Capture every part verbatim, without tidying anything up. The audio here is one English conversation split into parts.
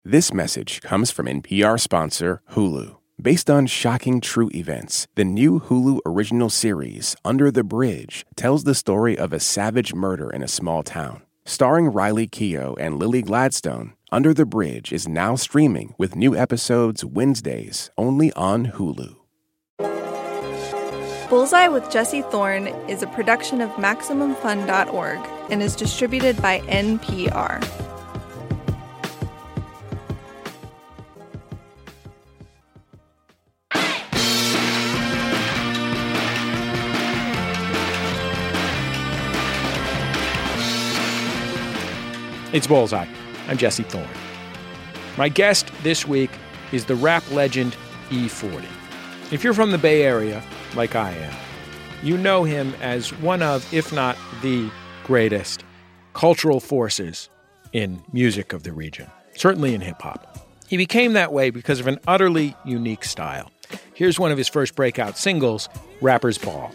This message comes from N P R sponsor Hulu. Based on shocking true events, the new Hulu original series, Under the Bridge, tells the story of a savage murder in a small town. Starring Riley Keough and Lily Gladstone, Under the Bridge is now streaming with new episodes Wednesdays only on Hulu. Bullseye with Jesse Thorne is a production of Maximum Fun dot org and is distributed by N P R. It's Bullseye. I'm Jesse Thorne. My guest this week is the rap legend E forty. If you're from the Bay Area, like I am, you know him as one of, if not the greatest, cultural forces in music of the region, certainly in hip-hop. He became that way because of an utterly unique style. Here's one of his first breakout singles, Rapper's Ball.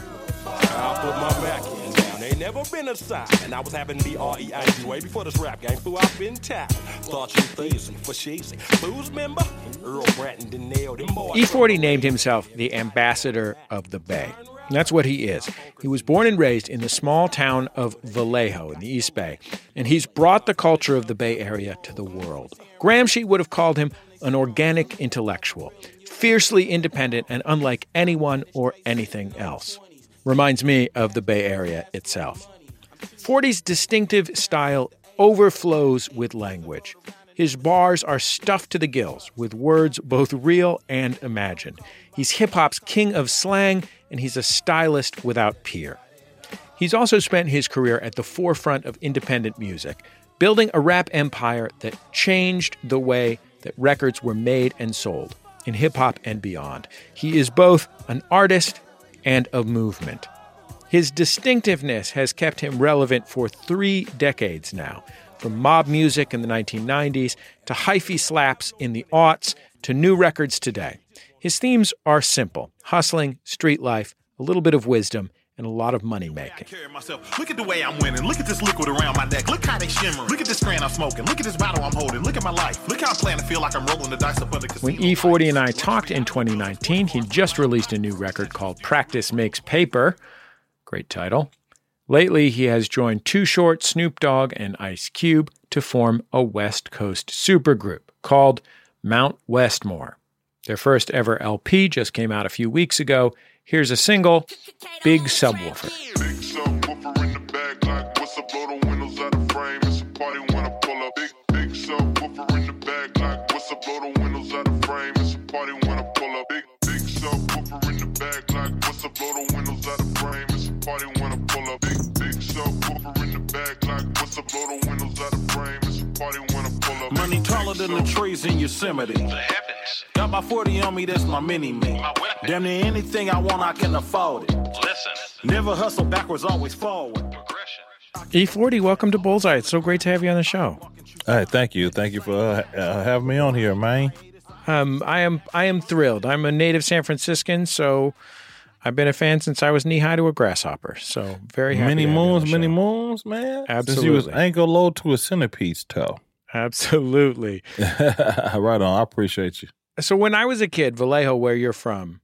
I'll put my back in down. Ain't never been a side. And I was having the R E I G way before this rap game flew out been tapped. Thought you thirsty for cheesy. Who's member? Earl Bratton nailed him. E forty named himself the ambassador of the Bay. And that's what he is. He was born and raised in the small town of Vallejo in the East Bay, and he's brought the culture of the Bay Area to the world. Gramsci would have called him an organic intellectual, fiercely independent and unlike anyone or anything else. Reminds me of the Bay Area itself. forty's distinctive style overflows with language. His bars are stuffed to the gills with words both real and imagined. He's hip-hop's king of slang, and he's a stylist without peer. He's also spent his career at the forefront of independent music, building a rap empire that changed the way that records were made and sold, in hip-hop and beyond. He is both an artist and a movement. His distinctiveness has kept him relevant for three decades now, from mob music in the nineteen nineties to hyphy slaps in the aughts to new records today. His themes are simple: hustling, street life, a little bit of wisdom, and a lot of money making. Look at the way I'm winning. Look at this liquid around my neck. Look how they shimmer. Look at this strand I'm smoking. Look at this bottle I'm holding. Look at my life. Look how I'm playing to feel like I'm rolling the dice up under the casino. When E forty and I talked in twenty nineteen, he just released a new record called Practice Makes Paper. Great title. Lately, he has joined Too Short, Snoop Dogg, and Ice Cube to form a West Coast supergroup called Mount Westmore. Their first ever L P just came out a few weeks ago. Here's a single, Big Subwoofer. Big subwoofer in the bag, like what's up, blow the windows out of frame. It's a party when I pull up. Big, big subwoofer in the bag, like what's up, blow the windows out of frame. It's a party when I pull up. Big, big subwoofer in the bag, like what's up, blow the windows out of frame. It's a party when I pull up. Big, big subwoofer in the bag, like what's up, blow the windows out of frame. It's a party when I pull up. Money taller than the trees in Yosemite. The heavens. Got my forty on me, that's my mini-me. My weapon. Damn near anything I want, I can afford it. Listen. Never hustle backwards, always forward. Progression. E forty, welcome to Bullseye. It's so great to have you on the show. All right, thank you. Thank you for uh, uh, having me on here, man. Um, I am I am thrilled. I'm a native San Franciscan, so I've been a fan since I was knee-high to a grasshopper. So very happy Many to have you on moons, the many show. moons, man. Absolutely. Since you was ankle low to a centipede's toe. Absolutely. Right on. I appreciate you. So when I was a kid, Vallejo, where you're from,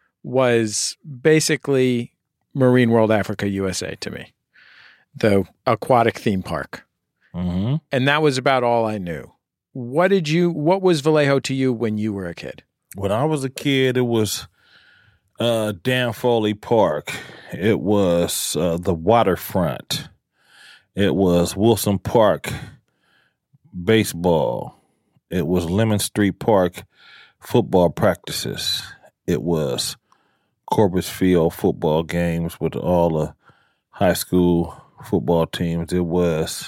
was basically Marine World Africa U S A to me, the aquatic theme park. Mm-hmm. And that was about all I knew. What did you, what was Vallejo to you when you were a kid? When I was a kid, it was uh, Dan Foley Park. It was uh, the waterfront. It was Wilson Park baseball. It was Lemon Street Park football practices. It was Corpus Field football games with all the high school football teams. It was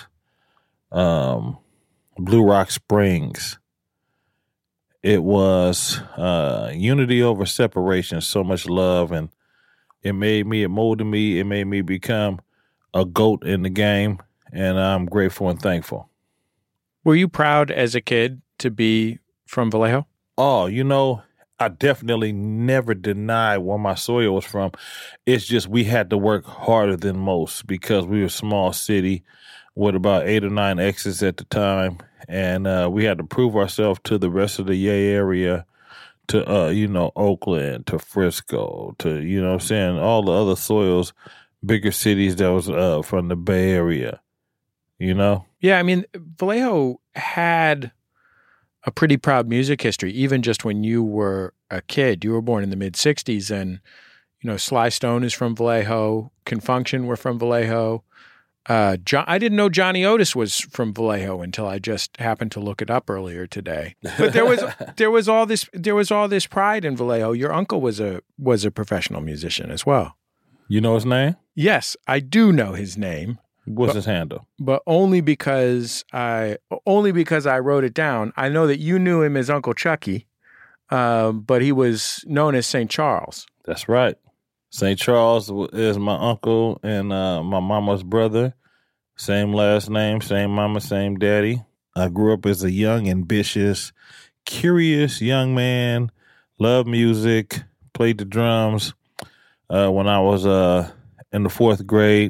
um, Blue Rock Springs. It was uh, unity over separation, so much love, and it made me, it molded me, it made me become a GOAT in the game, and I'm grateful and thankful. Were you proud as a kid to be from Vallejo? Oh, you know, I definitely never denied where my soil was from. It's just we had to work harder than most because we were a small city with about eight or nine exits at the time. and uh, we had to prove ourselves to the rest of the Yay area, to, uh, you know, Oakland, to Frisco, to, you know what I'm saying, all the other soils, bigger cities that was uh, from the Bay Area, you know? Yeah, I mean, Vallejo had a pretty proud music history, even just when you were a kid. You were born in the mid-sixties, and, you know, Sly Stone is from Vallejo, Confunction were from Vallejo. Uh, John, I didn't know Johnny Otis was from Vallejo until I just happened to look it up earlier today. But there was there was all this there was all this pride in Vallejo. Your uncle was a was a professional musician as well. You know his name? Yes, I do know his name. What's but, his handle? But only because I only because I wrote it down. I know that you knew him as Uncle Chucky, uh, but he was known as Saint Charles. That's right. Saint Charles is my uncle and uh, my mama's brother. Same last name, same mama, same daddy. I grew up as a young, ambitious, curious young man. Loved music. Played the drums uh, when I was uh, in the fourth grade.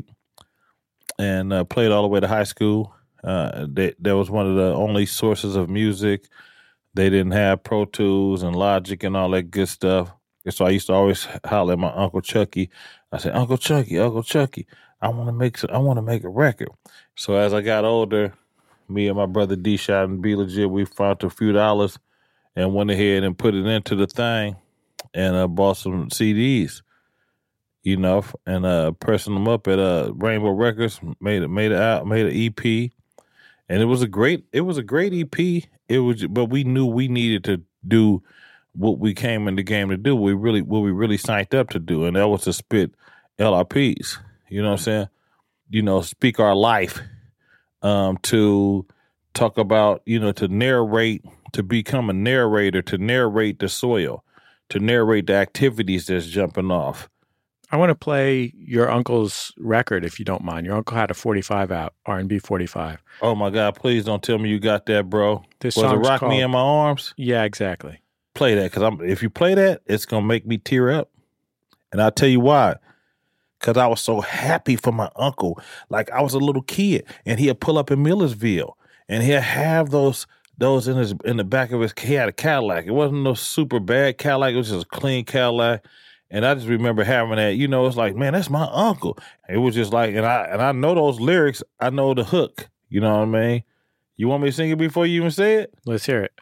And uh, played all the way to high school. Uh, they, that was one of the only sources of music. They didn't have Pro Tools and Logic and all that good stuff. And so I used to always holler at my Uncle Chucky. I said, Uncle Chucky, Uncle Chucky, I want to make I want to make a record. So as I got older, me and my brother D-Shot and B Legit, we found a few dollars and went ahead and put it into the thing and uh, bought some C Ds. You know, and uh, pressing them up at uh, Rainbow Records, made it, made it out, made an E P, and it was a great, it was a great E P. It was, but we knew we needed to do what we came in the game to do. We really, what we really signed up to do, and that was to spit L R Ps. You know what I'm saying? You know, speak our life, um, to talk about, you know, to narrate, to become a narrator, to narrate the soil, to narrate the activities that's jumping off. I want to play your uncle's record, if you don't mind. Your uncle had a forty-five out, R and B forty-five. Oh, my God. Please don't tell me you got that, bro. This Was it song's Rock called, Me in My Arms? Yeah, exactly. Play that, because I'm. if you play that, it's going to make me tear up. And I'll tell you why. Because I was so happy for my uncle. Like, I was a little kid, and he'd pull up in Millersville, and he'd have those those in his in the back of his, he had a Cadillac. It wasn't no super bad Cadillac. It was just a clean Cadillac. And I just remember having that, you know, it's like, man, that's my uncle. It was just like, and I and I know those lyrics. I know the hook. You know what I mean? You want me to sing it before you even say it? Let's hear it.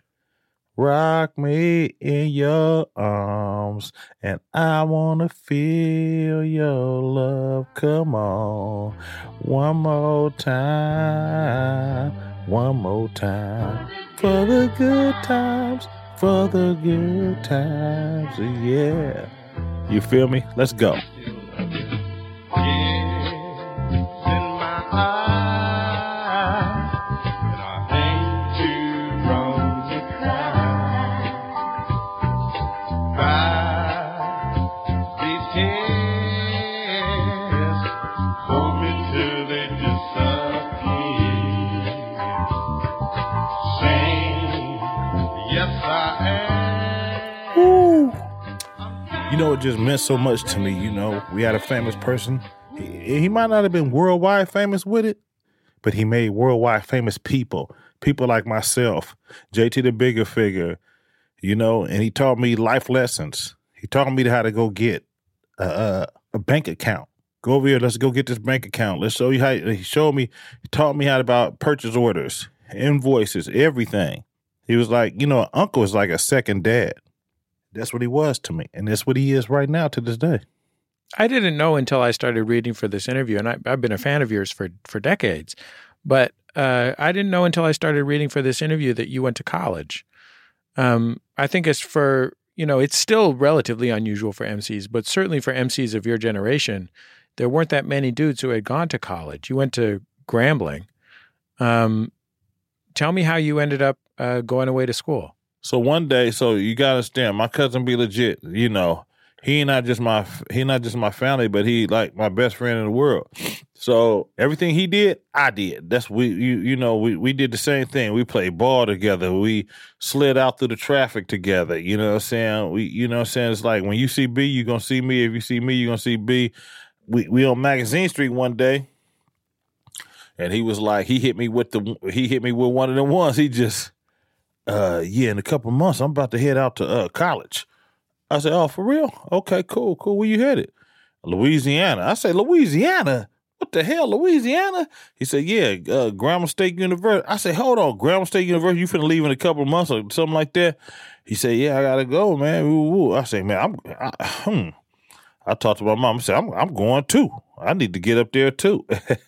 Rock me in your arms, and I want to feel your love. Come on, one more time, one more time. For the good times, for the good times, yeah. You feel me? Let's go. You know, it just meant so much to me. You know, we had a famous person. He, he might not have been worldwide famous with it, but he made worldwide famous people. People like myself, J T the Bigger Figure, you know, and he taught me life lessons. He taught me how to go get a, a, a bank account. Go over here, let's go get this bank account. Let's show you how, he showed me, he taught me how about purchase orders, invoices, everything. He was like, you know, uncle is like a second dad. That's what he was to me, and that's what he is right now to this day. I didn't know until I started reading for this interview, and I, I've been a fan of yours for, for decades, but uh, I didn't know until I started reading for this interview that you went to college. Um, I think it's for, you know, it's still relatively unusual for M Cs, but certainly for M Cs of your generation, there weren't that many dudes who had gone to college. You went to Grambling. Um, tell me how you ended up uh, going away to school. So one day, so you gotta understand, my cousin Be Legit, you know, he not just my he not just my family, but he like my best friend in the world. So everything he did, I did. That's we you you know, we, we did the same thing. We played ball together. We slid out through the traffic together. You know what I'm saying? We you know what I'm saying? It's like when you see B, you're gonna see me. If you see me, you're gonna see B. We we on Magazine Street one day. And he was like, he hit me with the, he hit me with one of them ones. He just, uh, yeah, in a couple of months, I'm about to head out to uh, college. I said, oh, for real? Okay, cool, cool. Where you headed? Louisiana. I said, Louisiana? What the hell, Louisiana? He said, yeah, uh, Grambling State University. I said, hold on, Grambling State University, you finna leave in a couple of months or something like that? He said, yeah, I gotta go, man. Woo, woo. I said, man, I'm, I, hmm. I talked to my mom. I said, I'm, I'm going too. I need to get up there too.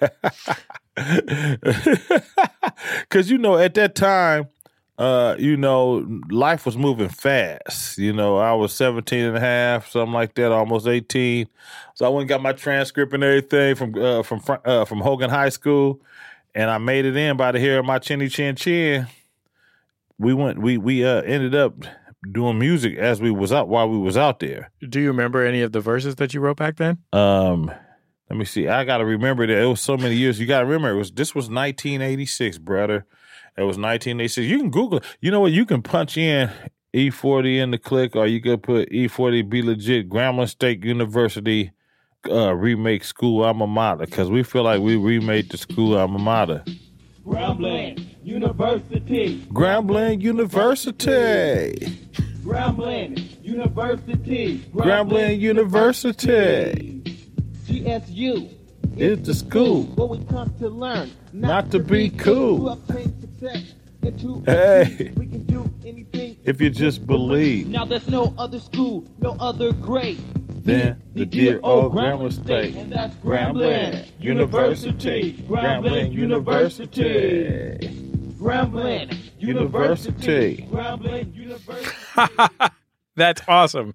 Because, you know, at that time, uh, you know, life was moving fast. You know, I was seventeen and a half, something like that, almost eighteen. So I went and got my transcript and everything from uh, from uh, from Hogan High School, and I made it in by the hair of my chinny chin chin. We went, we we uh, ended up doing music as we was out while we was out there. Do you remember any of the verses that you wrote back then? Um, let me see. I got to remember that it was so many years. You got to remember it was this was nineteen eighty-six, brother. It was nineteen eighty-six. You can Google it. You know what? You can punch in E forty in the click, or you could put E forty Be Legit Grambling State University uh, remake school alma mater, because we feel like we remade the school alma mater. Grambling University. Grambling University. Grambling University. Grambling University. G S U is the school where we come to learn, not, not to be, be cool. To obtain success. Hey, we can do anything if you just believe. Now there's no other school, no other grade than the dear old Grambling State. And that's Grambling University. Grambling University. Grambling University. Grambling University. That's awesome.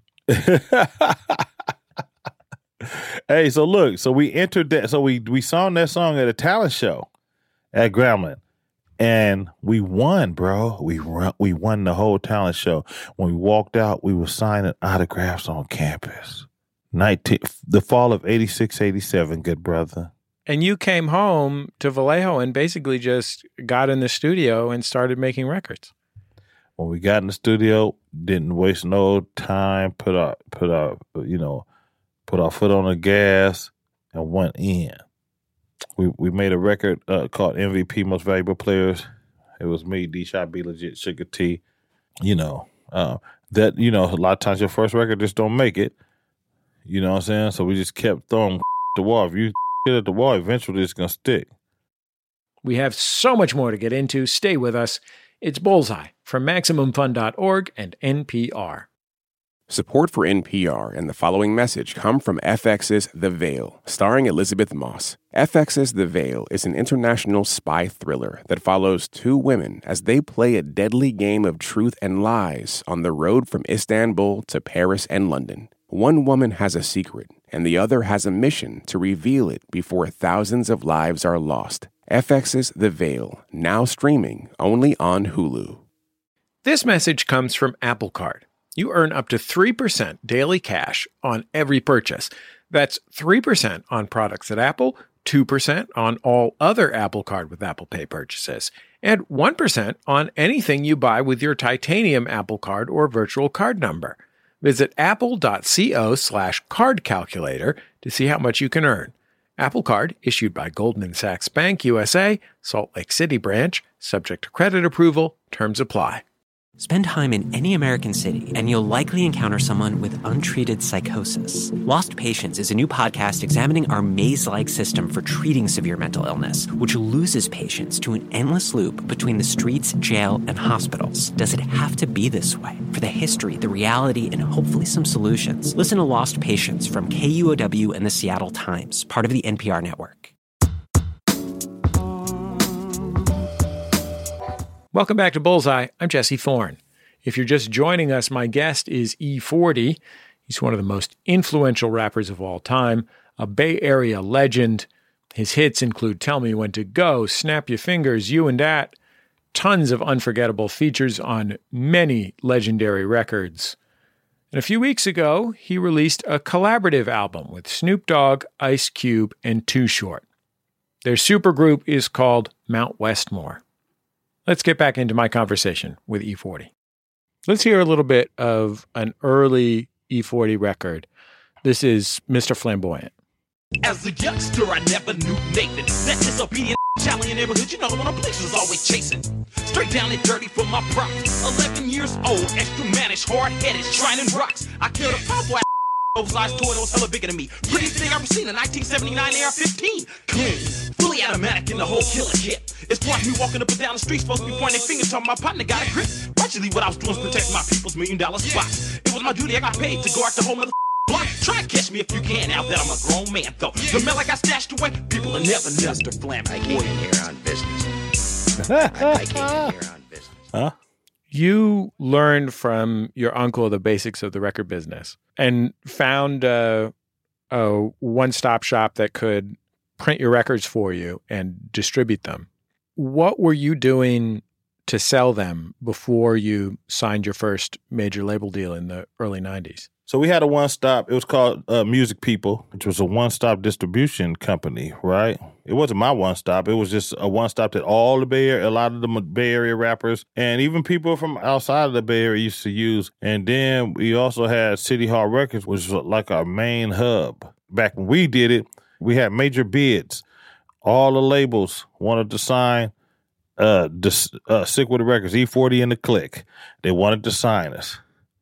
Hey, so look, so we entered that, so we we sung that song at a talent show at Grambling, and we won, bro. We run, we won the whole talent show. When we walked out, we were signing autographs on campus. nineteen the fall of eighty-six, eighty-seven, good brother. And you came home to Vallejo and basically just got in the studio and started making records. When we got in the studio, didn't waste no time, put our, put our, you know, put our foot on the gas and went in. We we made a record uh, called M V P, Most Valuable Players. It was me, D-Shot, Be Legit, Sugar T. You know, uh, that, you know, a lot of times your first record just don't make it. You know what I'm saying? So we just kept throwing at the wall. If you get at the wall, eventually it's going to stick. We have so much more to get into. Stay with us. It's Bullseye from Maximum Fun dot org and N P R. Support for N P R and the following message come from F X's The Veil, starring Elizabeth Moss. F X's The Veil is an international spy thriller that follows two women as they play a deadly game of truth and lies on the road from Istanbul to Paris and London. One woman has a secret, and the other has a mission to reveal it before thousands of lives are lost. F X's The Veil, now streaming only on Hulu. This message comes from Apple Card. You earn up to three percent daily cash on every purchase. That's three percent on products at Apple, two percent on all other Apple Card with Apple Pay purchases, and one percent on anything you buy with your titanium Apple Card or virtual card number. Visit apple.co slash card calculator to see how much you can earn. Apple Card, issued by Goldman Sachs Bank U S A, Salt Lake City branch, subject to credit approval, terms apply. Spend time in any American city, and you'll likely encounter someone with untreated psychosis. Lost Patients is a new podcast examining our maze-like system for treating severe mental illness, which loses patients to an endless loop between the streets, jail, and hospitals. Does it have to be this way? For the history, the reality, and hopefully some solutions, listen to Lost Patients from K U O W and the Seattle Times, part of the N P R network. Welcome back to Bullseye. I'm Jesse Thorne. If you're just joining us, my guest is E forty. He's one of the most influential rappers of all time, a Bay Area legend. His hits include Tell Me When to Go, Snap Your Fingers, You and That, tons of unforgettable features on many legendary records. And a few weeks ago, he released a collaborative album with Snoop Dogg, Ice Cube, and Too Short. Their supergroup is called Mount Westmore. Let's get back into my conversation with E forty. Let's hear a little bit of an early E forty record. This is Mister Flamboyant. As a youngster, I never knew Nathan. That disobedient Italian neighborhood, you know the one the police was always chasing. Straight down and dirty for my props. eleven years old, extra mannish, hard-headed, shining rocks. I killed a pop boy. Oversized toy that was hella bigger than me. Prettiest thing I've ever seen, a nineteen seventy-nine A R fifteen. Clean, fully automatic in the whole killer kit. It's watch me walking up and down the street, supposed to be pointing fingers, talking my partner got a grip. Actually, what I was doing was protecting my people's million dollar spots. It was my duty, I got paid to guard the whole mother block. Try and catch me if you can, now that I'm a grown man, though. The mail I got stashed away, people will never know. Mister Flam, I came in here on business. I, I came in here on business. Huh? You learned from your uncle the basics of the record business and found a, a one-stop shop that could print your records for you and distribute them. What were you doing to sell them before you signed your first major label deal in the early nineties? So we had a one-stop, it was called uh, Music People, which was a one-stop distribution company, right? It wasn't my one-stop. It was just a one-stop that all the Bay Area, a lot of the Bay Area rappers, and even people from outside of the Bay Area used to use. And then we also had City Hall Records, which was like our main hub. Back when we did it, we had major bids. All the labels wanted to sign uh, dis, uh, Sick With It Records, E forty and the Click. They wanted to sign us.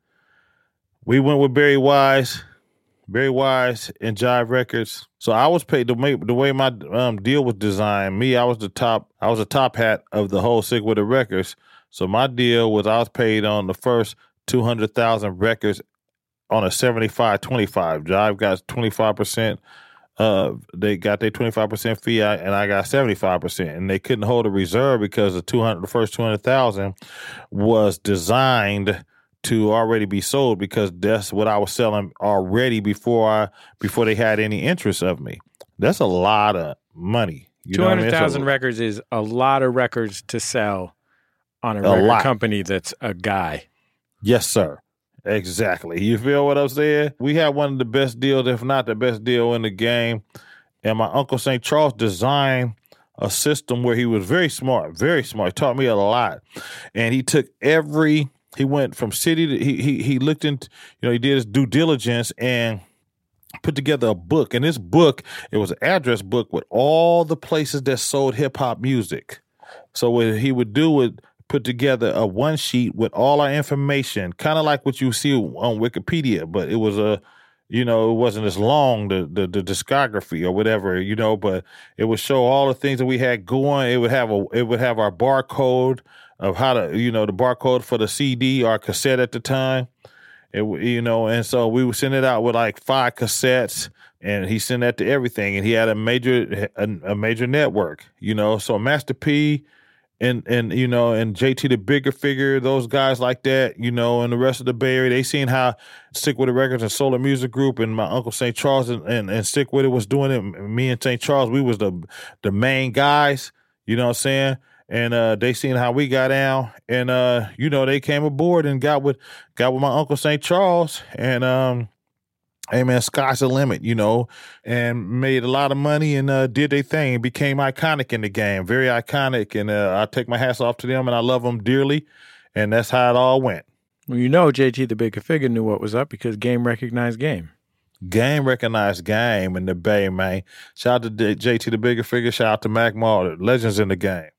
We went with Barry Wise, Barry Wise and Jive Records. So I was paid the way, the way my um, deal was designed. Me, I was the top. I was the top hat of the whole Sick With It Records. So my deal was I was paid on the first two hundred thousand records on a seventy-five twenty-five. Jive got twenty-five percent. Uh, they got their twenty-five percent fee, and I got seventy-five percent. And they couldn't hold a reserve because the two hundred, the first two hundred thousand was designed to already be sold because that's what I was selling already before I before they had any interest of me. That's a lot of money. Two hundred thousand I mean? records is a lot of records to sell on a, a record lot. company that's a guy. Yes, sir. Exactly. You feel what I'm saying? We had one of the best deals, if not the best deal in the game. And my Uncle Saint Charles designed a system where he was very smart, very smart. He taught me a lot. And he took every He went from city to, he, he, he looked into, you know, he did his due diligence and put together a book. And this book, it was an address book with all the places that sold hip hop music. So what he would do would put together a one sheet with all our information, kind of like what you see on Wikipedia, but it was a, you know, it wasn't as long, the, the the discography or whatever, you know, but it would show all the things that we had going. It would have a, it would have our barcode of how to, you know, the barcode for the C D or cassette at the time. It, you know, and so we would send it out with like five cassettes, and he sent that to everything. And he had a major, a, a major network, you know, so Master P and, and, you know, and J T the Bigger Figure, those guys like that, you know, and the rest of the Bay Area, they seen how Sick With It Records and Solar Music Group and my Uncle Saint Charles and, and, and Sick With It was doing it. Me and Saint Charles, we was the, the main guys, you know what I'm saying? And uh, they seen how we got down, and uh, you know, they came aboard and got with got with my Uncle Saint Charles, and um, hey man, sky's the limit, you know, and made a lot of money and uh, did their thing. It became iconic in the game, very iconic, and uh, I take my hats off to them, and I love them dearly, and that's how it all went. Well, you know, J T the Bigger Figure knew what was up because Game recognized Game. Game recognized Game in the Bay, man. Shout out to J T the Bigger Figure. Shout out to Mac Marder, legends in the game.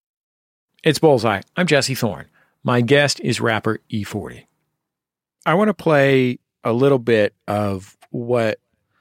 It's Bullseye. I'm Jesse Thorne. My guest is rapper E forty. I want to play a little bit of what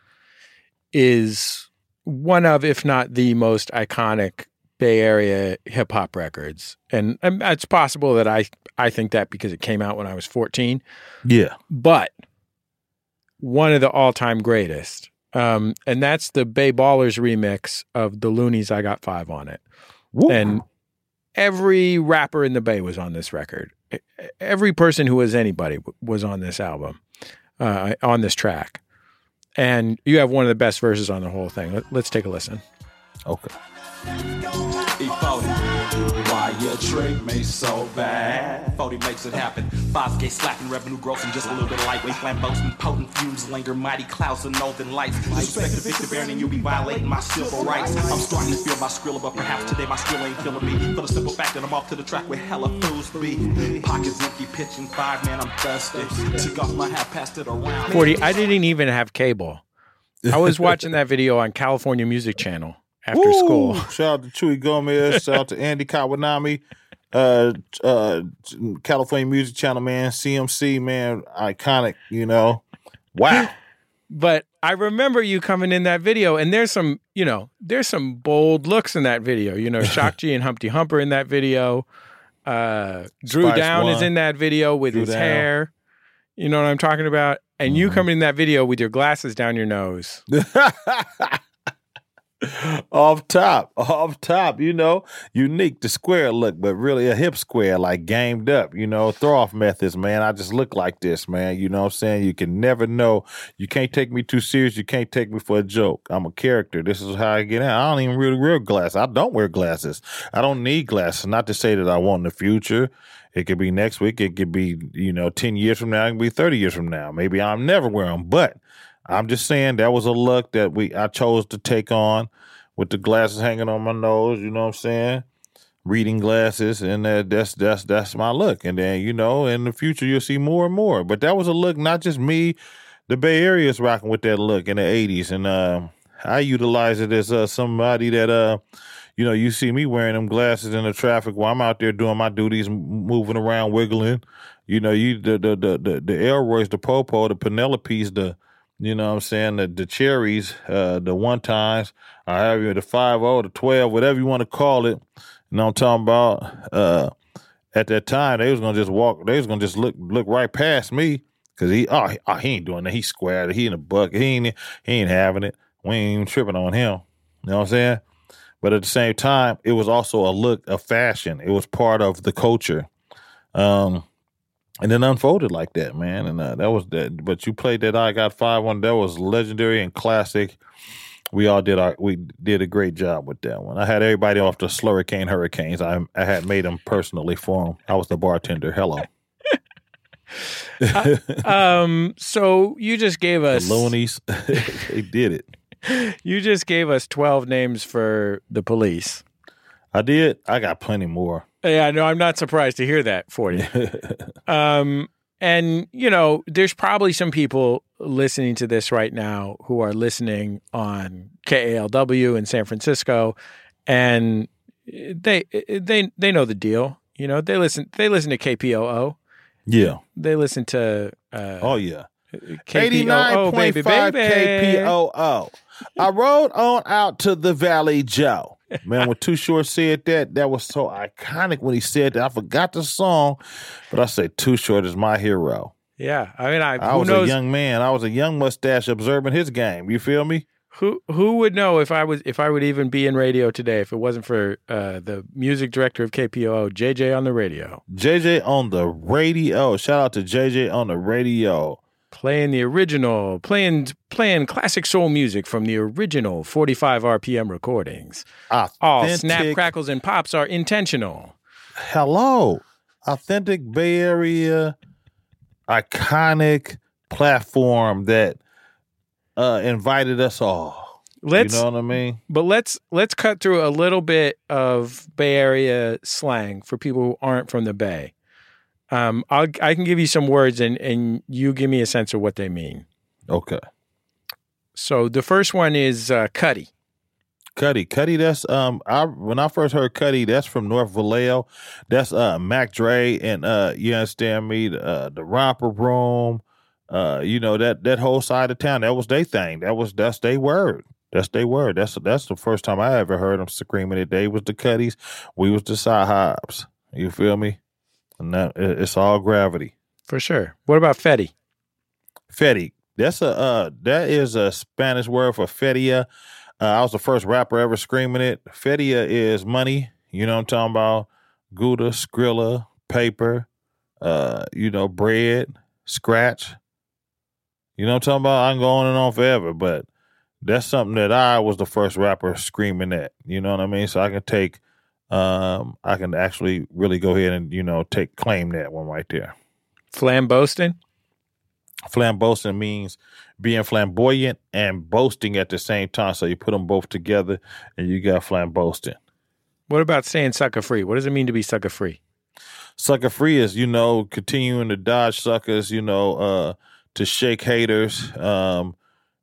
is one of, if not the most iconic Bay Area hip hop records. And, and it's possible that I, I think that because it came out when I was fourteen. Yeah. But one of the all-time greatest. Um, and that's the Bay Ballers remix of the Loonies I Got Five on It. Woo. And every rapper in the Bay was on this record. Every person who was anybody was on this album, uh, on this track. And you have one of the best verses on the whole thing. Let's take a listen. Okay. E forty, why your trick me so bad? forty makes it happen. five K slacking, revenue growth, and just a little bit of lightweight flamboyant, potent fumes linger, mighty clouds of northern lights. Disrespect the Victor Baron, and you'll be violating my civil rights. I'm starting to feel my skrilla, but perhaps today my skrill ain't feeling me. For the simple fact that I'm off to the track where hella fools be. Pockets empty, pitching five, man, I'm thirsty. Took off my hat, passed it around. forty, I didn't even have cable. I was watching that video on California Music Channel. after Woo! school. Shout out to Chewy Gomez. Shout out to Andy Kawanami. Uh, uh, California Music Channel, man. C M C, man. Iconic, you know. Wow. But I remember you coming in that video, and there's some, you know, there's some bold looks in that video. You know, Shock G and Humpty Humper in that video. Uh, Drew Spice Down One. is in that video with Drew his Down. hair. You know what I'm talking about? And Mm-hmm. you coming in that video with your glasses down your nose. Off top, off top, you know, unique, the square look, but really a hip square, like gamed up, you know, throw off methods, man. I just look like this, man. You know what I'm saying? You can never know. You can't take me too serious. You can't take me for a joke. I'm a character. This is how I get out. I don't even really wear glasses. I don't wear glasses. I don't need glasses. Not to say that I want in the future. It could be next week. It could be, you know, ten years from now. It could be thirty years from now. Maybe I'm never wearing them, but I'm just saying that was a look that we I chose to take on with the glasses hanging on my nose, you know what I'm saying? Reading glasses, and uh, that's that's that's my look. And then, you know, in the future you'll see more and more. But that was a look, not just me. The Bay Area is rocking with that look in the eighties, and uh, I utilize it as uh, somebody that uh, you know, you see me wearing them glasses in the traffic while I'm out there doing my duties, m- moving around, wiggling. You know, you the the the the, the Elroys, the Popo, the Penelopes, the you know what I'm saying, the, the cherries, uh, the one times, I have you the five oh, the twelve, whatever you want to call it. You know what I'm talking about? Uh, at that time, they was gonna just walk, they was gonna just look look right past me, cause he oh he, oh, he ain't doing that. He squared it. He in a bucket. He ain't he ain't having it. We ain't even tripping on him. You know what I'm saying? But at the same time, it was also a look of fashion. It was part of the culture. Um, And then unfolded like that, man. And uh, that was that. But you played that I Got Five one. That was legendary and classic. We all did our we did a great job with that one. I had everybody off the Slurricane Hurricanes. I I had made them personally for them. I was the bartender. Hello. uh, um. So you just gave us the Loonies. They did it. You just gave us twelve names for the police. I did. I got plenty more. Yeah, no, I'm not surprised to hear that for you. um, and, you know, there's probably some people listening to this right now who are listening on K A L W in San Francisco, and they they they know the deal. You know, they listen they listen to K P O O. Yeah. They listen to uh, oh yeah. eighty-nine point five K P O O. I rode on out to the Valley Joe. Man, when Too Short said that, that was so iconic when he said that. I forgot the song, but I say Too Short is my hero. Yeah, I mean, I, I who was knows? a young man. I was a young mustache observing his game. You feel me? Who who would know if I was if I would even be in radio today if it wasn't for uh, the music director of K P O O, J J on the radio. J J on the radio. Shout out to J J on the radio. Playing the original, playing playing classic soul music from the original forty-five R P M recordings. Authentic. All snap, crackles, and pops are intentional. Hello. Authentic Bay Area, iconic platform that uh, invited us all. Let's, you know what I mean? But let's let's cut through a little bit of Bay Area slang for people who aren't from the Bay. Um, I'll, I can give you some words, and, and you give me a sense of what they mean. Okay. So the first one is uh, Cuddy. Cuddy, Cuddy. That's um. I when I first heard Cuddy, that's from North Vallejo. That's uh Mac Dre and uh you understand me the uh, the Romper Room. Uh, you know that that whole side of town. That was their thing. That was that's their word. That's their word. That's that's the first time I ever heard them screaming it. They was the Cuddys. We was the Sahibs. You feel me? And that, it's all gravity. For sure. What about Fetty? Fetty. That's a uh, that is a Spanish word for feria. Uh, I was the first rapper ever screaming it. Feria is money. You know what I'm talking about? Gouda, Skrilla, paper, uh, you know, bread, scratch. You know what I'm talking about? I can go on and on forever, but that's something that I was the first rapper screaming at. You know what I mean? So I can take Um, I can actually really go ahead and, you know, take claim that one right there. Flamboasting? Flamboasting means being flamboyant and boasting at the same time. So you put them both together and you got flamboasting. What about saying sucker free? What does it mean to be sucker free? Sucker free is, you know, continuing to dodge suckers, you know, uh, to shake haters, um,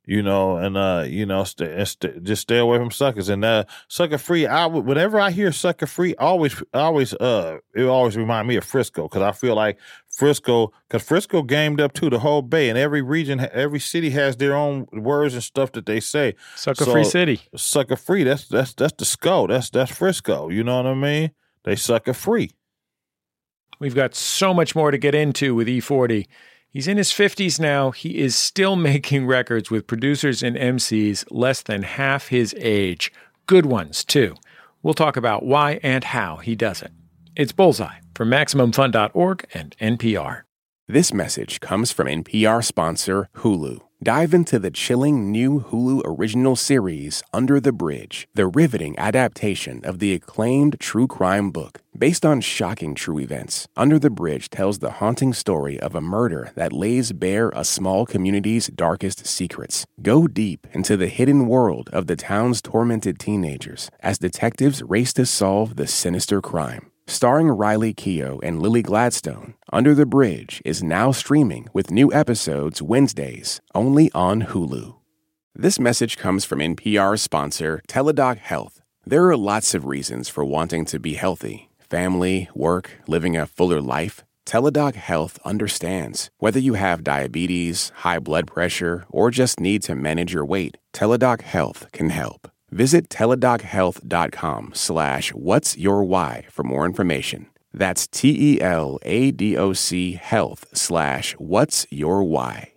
You know, and uh, you know, st- and st- just stay away from suckers. And uh, sucker free. I w- whenever I hear sucker free, always, always, uh, it always remind me of Frisco because I feel like Frisco, because Frisco gamed up too the whole Bay, and every region, every city has their own words and stuff that they say. Sucker so, free city. Sucker free. That's that's that's the SCO. That's that's Frisco. You know what I mean? They sucker free. We've got so much more to get into with E forty. He's in his fifties now. He is still making records with producers and M Cs less than half his age. Good ones, too. We'll talk about why and how he does it. It's Bullseye from Maximum Fun dot org and N P R. This message comes from N P R sponsor Hulu. Dive into the chilling new Hulu original series, Under the Bridge, the riveting adaptation of the acclaimed true crime book. Based on shocking true events, Under the Bridge tells the haunting story of a murder that lays bare a small community's darkest secrets. Go deep into the hidden world of the town's tormented teenagers as detectives race to solve the sinister crime. Starring Riley Keough and Lily Gladstone, Under the Bridge is now streaming with new episodes Wednesdays, only on Hulu. This message comes from N P R sponsor Teladoc Health. There are lots of reasons for wanting to be healthy. Family, work, living a fuller life. Teladoc Health understands. Whether you have diabetes, high blood pressure, or just need to manage your weight, Teladoc Health can help. Visit teladochealth.com slash what's your why for more information. That's T-E-L-A-D-O-C health slash what's your why.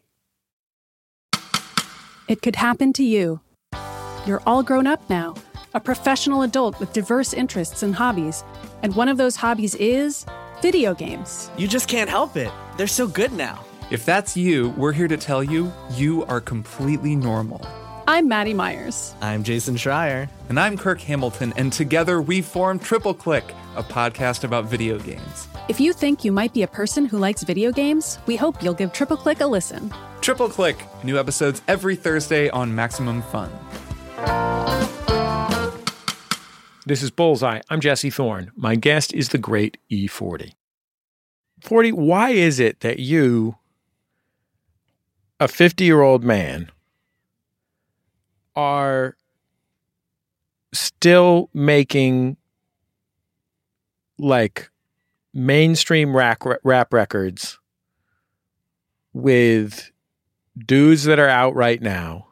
It could happen to you. You're all grown up now, a professional adult with diverse interests and hobbies. And one of those hobbies is video games. You just can't help it. They're so good now. If that's you, we're here to tell you you are completely normal. I'm Maddie Myers. I'm Jason Schreier. And I'm Kirk Hamilton, and together we form Triple Click, a podcast about video games. If you think you might be a person who likes video games, we hope you'll give Triple Click a listen. Triple Click, new episodes every Thursday on Maximum Fun. This is Bullseye. I'm Jesse Thorne. My guest is the great E forty. forty, why is it that you, a fifty-year-old man, are still making like mainstream rap, rap records with dudes that are out right now?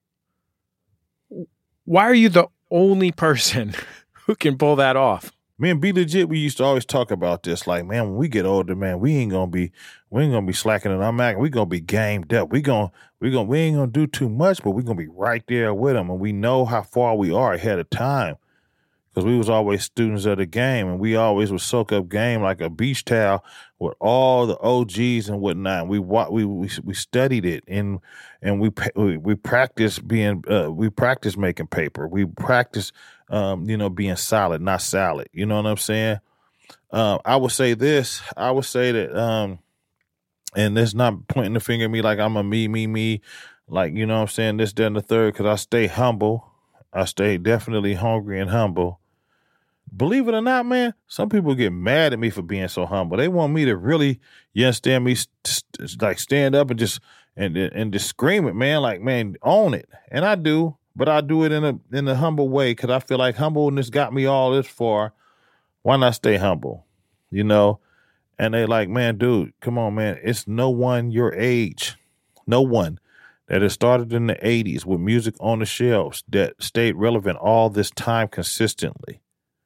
Why are you the only person who can pull that off? Me and Be Legit, we used to always talk about this. Like, man, when we get older, man, we ain't gonna be, we ain't gonna be slacking in our mac. We gonna be gamed up. We gonna, we gonna, we ain't gonna do too much, but we gonna be right there with them, and we know how far we are ahead of time, because we was always students of the game, and we always would soak up game like a beach towel with all the O Gs and whatnot. We we we we studied it, and and we we, we practiced being, uh, we practiced making paper. We practiced. Um, you know, being solid, not salad. You know what I'm saying? Uh, I would say this. I would say that, um, and it's not pointing the finger at me like I'm a me, me, me. Like, you know what I'm saying? This, that, and the third, because I stay humble. I stay definitely hungry and humble. Believe it or not, man, some people get mad at me for being so humble. They want me to really, you understand me, st- like stand up and just, and, and just scream it, man. Like, man, own it. And I do. But I do it in a in a humble way, because I feel like humbleness got me all this far. Why not stay humble? You know? And they like, man, dude, come on, man. It's no one your age, no one that has started in the eighties with music on the shelves that stayed relevant all this time consistently.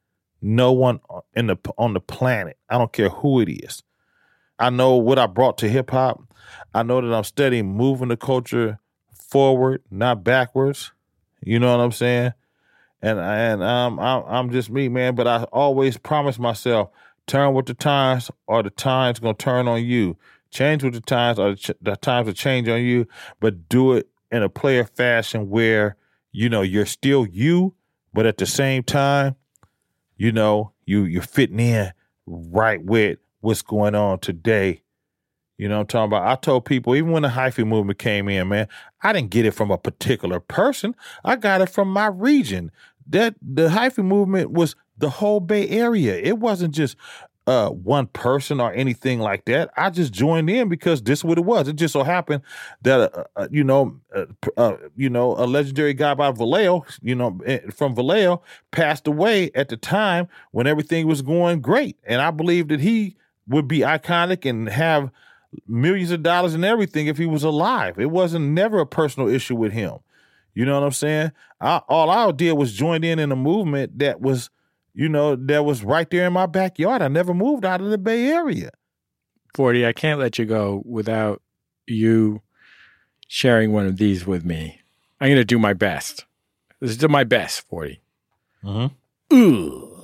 No one in the on the planet. I don't care who it is. I know what I brought to hip hop. I know that I'm steady moving the culture forward, not backwards. You know what I'm saying? And and um, I'm I'm just me, man. But I always promise myself, turn with the times, or the times gonna turn on you. Change with the times, or the, ch- the times will change on you. But do it in a player fashion where, you know, you're still you, but at the same time, you know, you you're fitting in right with what's going on today. You know what I'm talking about? I told people, even when the hyphy movement came in, man, I didn't get it from a particular person. I got it from my region. That the hyphy movement was the whole Bay Area. It wasn't just uh, one person or anything like that. I just joined in because this is what it was. It just so happened that, uh, uh, you know, uh, uh, you know, a legendary guy by Vallejo, you know, from Vallejo passed away at the time when everything was going great. And I believe that he would be iconic and have millions of dollars and everything if he was alive. It wasn't never a personal issue with him. You know what I'm saying? I, all I did was join in in a movement that was, you know, that was right there in my backyard. I never moved out of the Bay Area. forty, I can't let you go without you sharing one of these with me. I'm going to do my best. This is my best, forty. Mm-hmm. Ooh.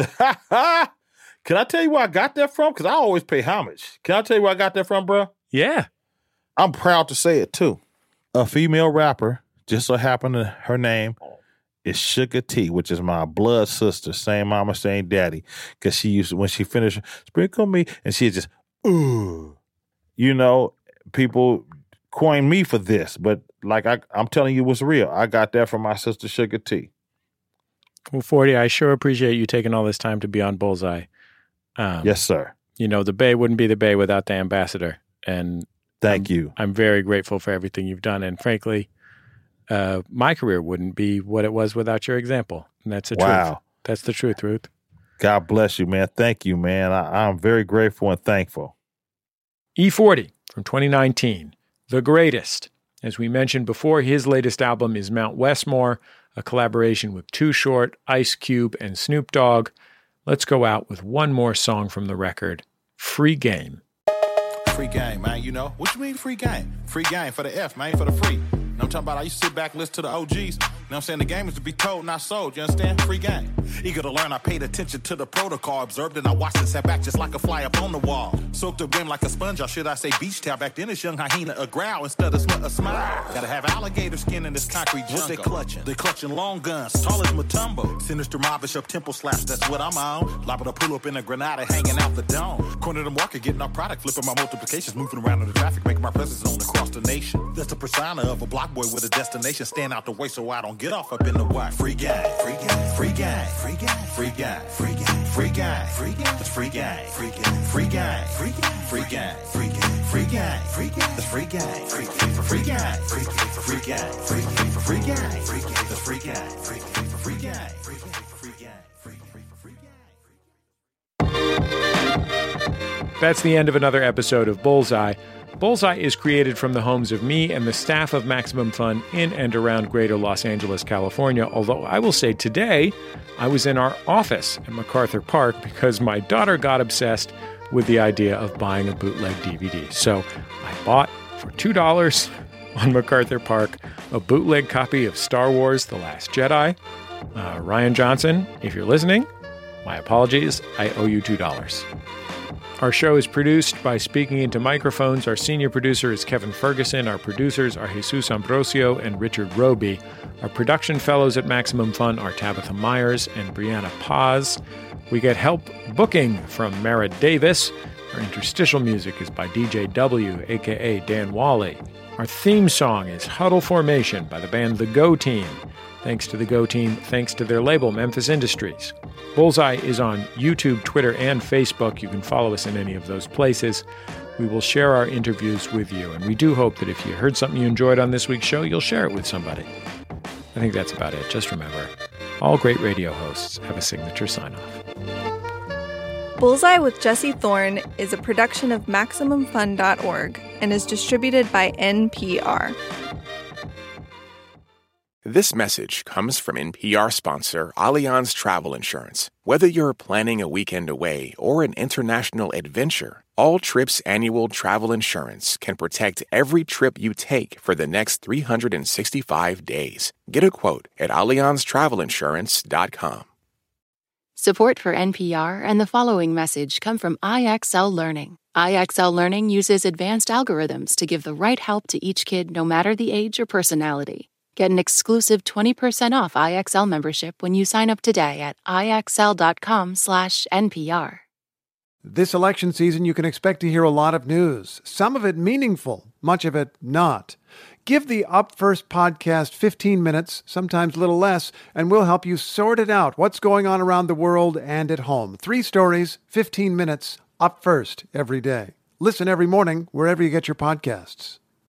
Can I tell you where I got that from? Because I always pay homage. Can I tell you where I got that from, bro? Yeah. I'm proud to say it, too. A female rapper, just so happened to her name is Sugar T, which is my blood sister, same mama, same daddy. Because she used to, when she finished, sprinkle me, and she just, ooh. You know, people coin me for this, but like I, I'm telling you what's real. I got that from my sister, Sugar T. Well, forty, I sure appreciate you taking all this time to be on Bullseye. Um, yes, sir. You know, the Bay wouldn't be the Bay without the ambassador. And thank I'm, you. I'm very grateful for everything you've done. And frankly, uh, my career wouldn't be what it was without your example. And that's the wow. truth. That's the truth, Ruth. God bless you, man. Thank you, man. I, I'm very grateful and thankful. E forty from twenty nineteen, The Greatest. As we mentioned before, his latest album is Mount Westmore, a collaboration with Too Short, Ice Cube, and Snoop Dogg. Let's go out with one more song from the record, Free Game. Free game, man, you know. What you mean free game? Free game for the F, man, for the free. You know what I'm talking about? I used to sit back and listen to the O Gs. You know what I'm saying? The game is to be told, not sold. You understand? Free game. Eager to learn, I paid attention to the protocol. Observed and I watched and sat back just like a fly up on the wall. Soaked up game like a sponge, or should I say beach towel? Back then it's young hyena, a growl instead of sm- a smile. Gotta have alligator skin in this concrete jungle. What they clutching? They clutching long guns, tall as Matumbo. Sinister mobbish up temple slaps, that's what I'm on. Liable to pull up in a Granada, hanging out the dome. Corner the market, getting our product, flipping my multiplications, moving around in the traffic, making my presence known across the nation. That's the persona of a block boy with a destination. Stand out the way so I don't get off up in the way. Free game, free game, free game, free game, free game, free game, free game, free game, it's free game, free game, free game, free game, free game, free game, free game, free game, it's free game, free game, free game, free game, free game, free game, free game, free game, it's free game, free game, free game, free game, free game, free game. That's the end of another episode of Bullseye. Bullseye is created from the homes of me and the staff of Maximum Fun in and around greater Los Angeles, California, although I will say today I was in our office at MacArthur Park because my daughter got obsessed with the idea of buying a bootleg D V D. So I bought for two dollars on MacArthur Park a bootleg copy of Star Wars: The Last Jedi. Uh, Rian Johnson, if you're listening, my apologies, I owe you two dollars. Our show is produced by Speaking Into Microphones. Our senior producer is Kevin Ferguson. Our producers are Jesus Ambrosio and Richard Roby. Our production fellows at Maximum Fun are Tabitha Myers and Brianna Paz. We get help booking from Mara Davis. Our interstitial music is by D J W, a k a. Dan Wally. Our theme song is Huddle Formation by the band The Go Team. Thanks to the Go Team, thanks to their label, Memphis Industries. Bullseye is on YouTube, Twitter, and Facebook. You can follow us in any of those places. We will share our interviews with you, and we do hope that if you heard something you enjoyed on this week's show, you'll share it with somebody. I think that's about it. Just remember, all great radio hosts have a signature sign-off. Bullseye with Jesse Thorne is a production of Maximum Fun dot org and is distributed by N P R. This message comes from N P R sponsor Allianz Travel Insurance. Whether you're planning a weekend away or an international adventure, All Trips Annual Travel Insurance can protect every trip you take for the next three hundred sixty-five days. Get a quote at allianz travel insurance dot com. Support for N P R and the following message come from I X L Learning. I X L Learning uses advanced algorithms to give the right help to each kid no matter the age or personality. Get an exclusive twenty percent off I X L membership when you sign up today at ixl.com slash NPR. This election season, you can expect to hear a lot of news, some of it meaningful, much of it not. Give the Up First podcast fifteen minutes, sometimes a little less, and we'll help you sort it out. What's going on around the world and at home? Three stories, fifteen minutes, Up First every day. Listen every morning wherever you get your podcasts.